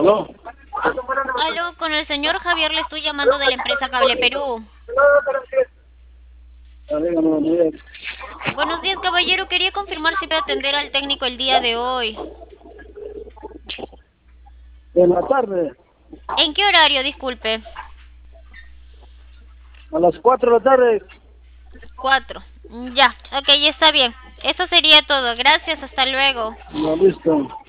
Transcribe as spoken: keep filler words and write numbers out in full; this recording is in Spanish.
¿Aló? Aló, con el señor Javier le estoy llamando de la empresa Cable Perú. Ah, dígame, buenos días. Buenos días, caballero. Quería confirmar si puede atender al técnico el día de hoy. En la tarde, ¿En qué horario? Disculpe. a las cuatro de la tarde. Cuatro. Ya, ok, está bien. Eso sería todo. Gracias, hasta luego. Ya, listo.